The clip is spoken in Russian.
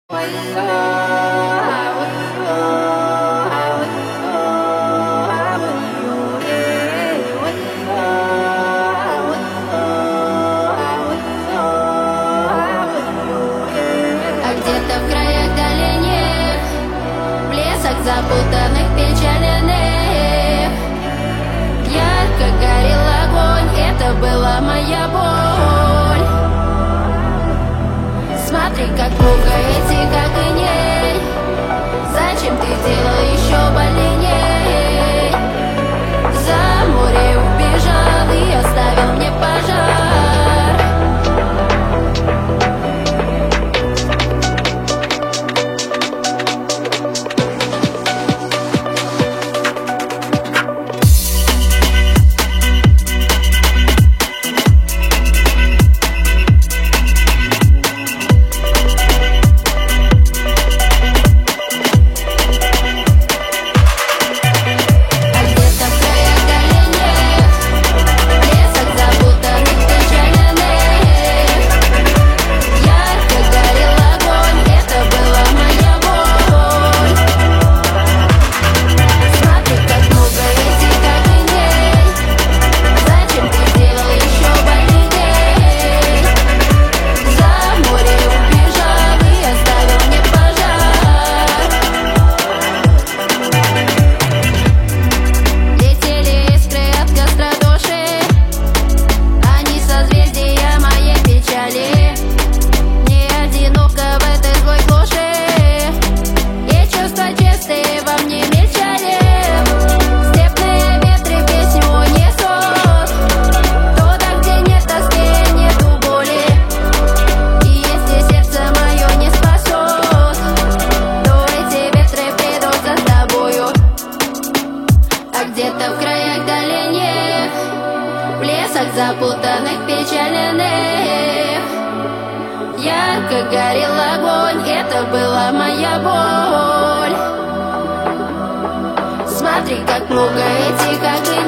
Где-то в краях дальних, в лесах запутанных, печальных, ярко горел огонь, это была моя боль. Смотри, как пугает и как иней, зачем ты делал еще больней? За море убежал и оставил мне пожар. Где-то в краях дальних, в лесах запутанных, печальных, ярко горел огонь, это была моя боль. Смотри, как пугает и как